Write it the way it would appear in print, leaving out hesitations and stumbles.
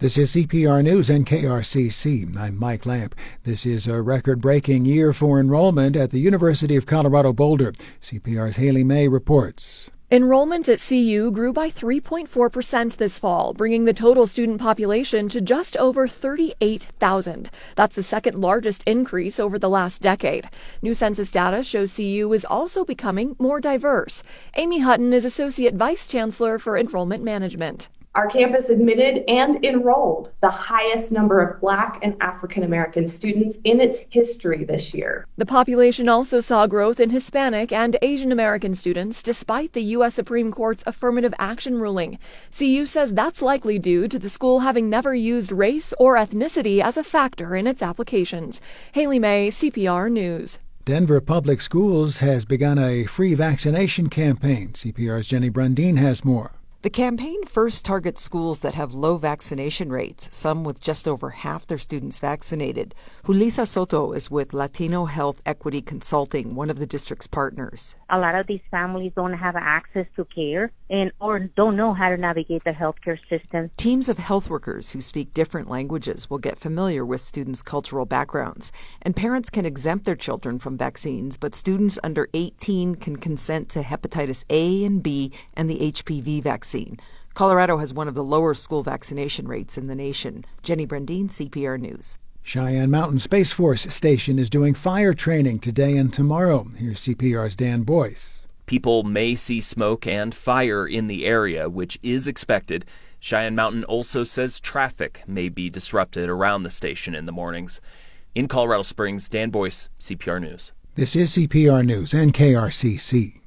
This is CPR News and KRCC. I'm Mike Lamp. This is a record-breaking year for enrollment at the University of Colorado Boulder. CPR's Haley May reports. Enrollment at CU grew by 3.4% this fall, bringing the total student population to just over 38,000. That's the second largest increase over the last decade. New census data shows CU is also becoming more diverse. Amy Hutton is Associate Vice Chancellor for Enrollment Management. Our campus admitted and enrolled the highest number of Black and African American students in its history this year. The population also saw growth in Hispanic and Asian American students despite the U.S. Supreme Court's affirmative action ruling. CU says that's likely due to the school having never used race or ethnicity as a factor in its applications. Haley May, CPR News. Denver Public Schools has begun a free vaccination campaign. CPR's Jenny Brundin has more. The campaign first targets schools that have low vaccination rates, some with just over half their students vaccinated. Julissa Soto is with Latino Health Equity Consulting, one of the district's partners. A lot of these families don't have access to care or don't know how to navigate the healthcare system. Teams of health workers who speak different languages will get familiar with students' cultural backgrounds, and parents can exempt their children from vaccines, but students under 18 can consent to hepatitis A and B and the HPV vaccine. Colorado has one of the lower school vaccination rates in the nation. Jenny Brundin, CPR News. Cheyenne Mountain Space Force Station is doing fire training today and tomorrow. Here's CPR's Dan Boyce. People may see smoke and fire in the area, which is expected. Cheyenne Mountain also says traffic may be disrupted around the station in the mornings. In Colorado Springs, Dan Boyce, CPR News. This is CPR News and KRCC.